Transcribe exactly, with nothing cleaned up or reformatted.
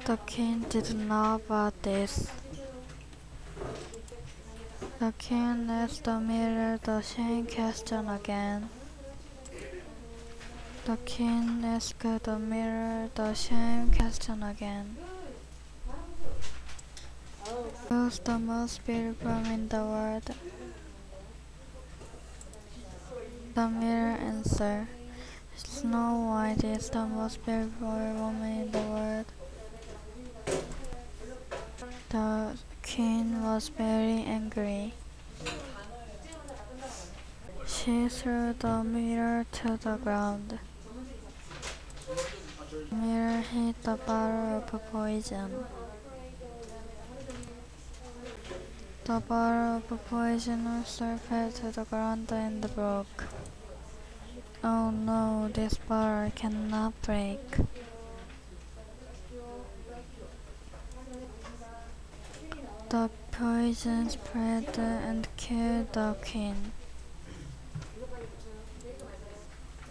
The king didn't know about this. The king asked the mirror the same question again. The king asked the mirror the same question again. Who's the most beautiful in the world? The mirror answered, Snow White is the most beautiful woman in the world. The king was very angry. She threw the mirror to the ground. The mirror hit the bottle of poison. The bottle of poison also fell to the ground and broke. Oh no, this bottle cannot break. The poison spread and killed the king.